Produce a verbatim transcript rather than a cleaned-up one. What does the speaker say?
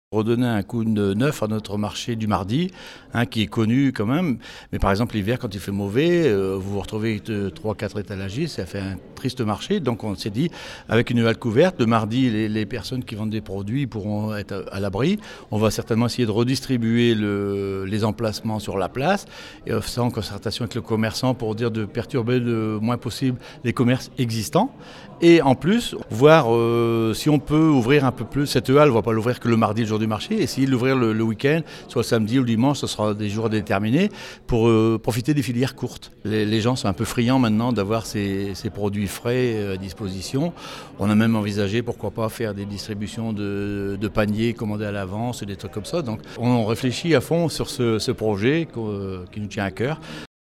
Redonner un coup de neuf à notre marché du mardi, hein, qui est connu quand même. Mais par exemple, l'hiver, quand il fait mauvais, euh, vous vous retrouvez avec trois quatre étalagistes, ça fait un triste marché. Donc on s'est dit, avec une nouvelle couverte, le mardi, les, les personnes qui vendent des produits pourront être à l'abri. On va certainement essayer de redistribuer le, les emplacements sur la place, et ça en concertation avec le commerçant pour dire de perturber le moins possible les commerces existants. Et en plus, voir euh, si on peut ouvrir un peu plus cette halle, on ne va pas l'ouvrir que le mardi, le jour du marché, essayer de l'ouvrir le, le week-end, soit le samedi ou le dimanche, ce sera des jours déterminés, pour euh, profiter des filières courtes. Les, les gens sont un peu friands maintenant d'avoir ces, ces produits frais euh, à disposition. On a même envisagé, pourquoi pas, faire des distributions de, de paniers commandés à l'avance, des trucs comme ça. Donc on réfléchit à fond sur ce, ce projet euh, qui nous tient à cœur.